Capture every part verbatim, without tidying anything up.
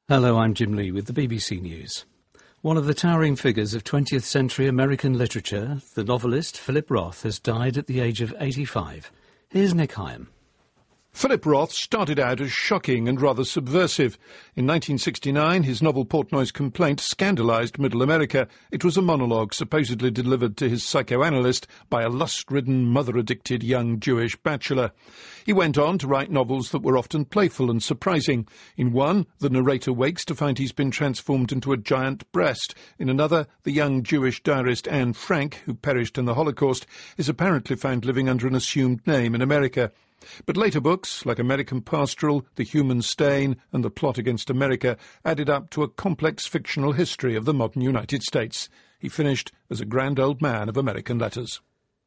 Hello, I'm Jim Lee with the B B C News. One of the towering figures of twentieth century American literature, the novelist Philip Roth, has died at the age of eighty-five. Here's Nick Hyam. Philip Roth started out as shocking and rather subversive. In nineteen sixty-nine, his novel Portnoy's Complaint scandalised Middle America. It was a monologue supposedly delivered to his psychoanalyst by a lust-ridden, mother-addicted young Jewish bachelor. He went on to write novels that were often playful and surprising. In one, the narrator wakes to find he's been transformed into a giant breast. In another, the young Jewish diarist Anne Frank, who perished in the Holocaust, is apparently found living under an assumed name in America. But later books, like American Pastoral, The Human Stain and The Plot Against America, added up to a complex fictional history of the modern United States. He finished as a grand old man of American letters.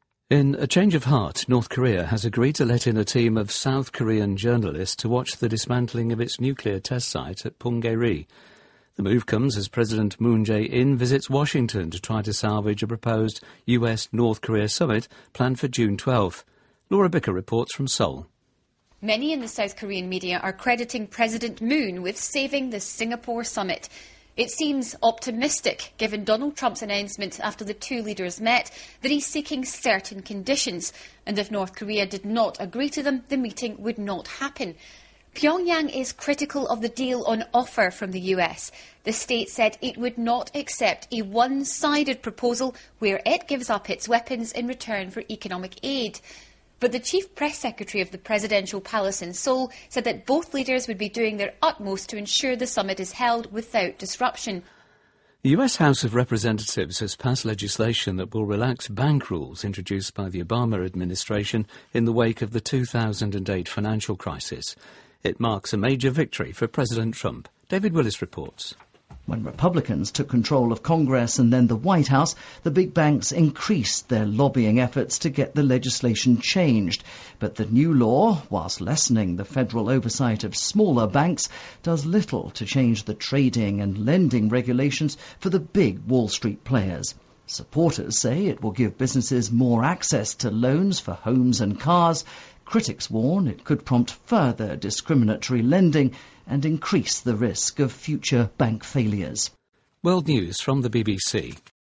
In a change of heart, North Korea has agreed to let in a team of South Korean journalists to watch the dismantling of its nuclear test site at Punggye-ri. The move comes as President Moon Jae-in visits Washington to try to salvage a proposed U S North Korea summit planned for June twelfth. Laura Bicker reports from Seoul. Many in the South Korean media are crediting President Moon with saving the Singapore summit. It seems optimistic, given Donald Trump's announcement after the two leaders met that he's seeking certain conditions, and if North Korea did not agree to them, the meeting would not happen. Pyongyang is critical of the deal on offer from the U S. The state said it would not accept a one-sided proposal where it gives up its weapons in return for economic aid. But the chief press secretary of the presidential palace in Seoul said that both leaders would be doing their utmost to ensure the summit is held without disruption. The U S House of Representatives has passed legislation that will relax bank rules introduced by the Obama administration in the wake of the two thousand eight financial crisis. It marks a major victory for President Trump. David Willis reports. When Republicans took control of Congress and then the White House, the big banks increased their lobbying efforts to get the legislation changed. But the new law, whilst lessening the federal oversight of smaller banks, does little to change the trading and lending regulations for the big Wall Street players. Supporters say it will give businesses more access to loans for homes and cars. Critics warn it could prompt further discriminatory lending and increase the risk of future bank failures. World News from the B B C.